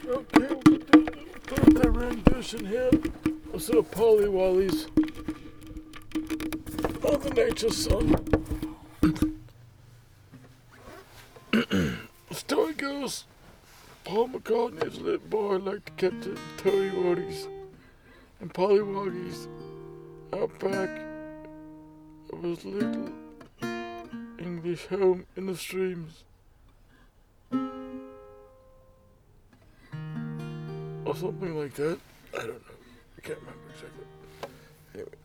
Okay, we'll put the rendition here of Sir Polly Wolly's Mother Nature's Son. The story goes, Paul McCartney's little boy liked to catch the Terry Woodies and Polly Woggies out back of his little English home in the streams. Or something like that. I don't know. I can't remember exactly. Anyway.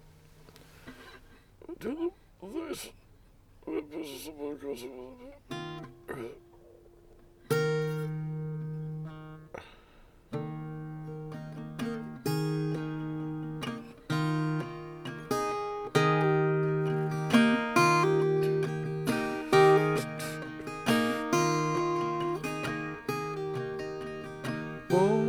Oh.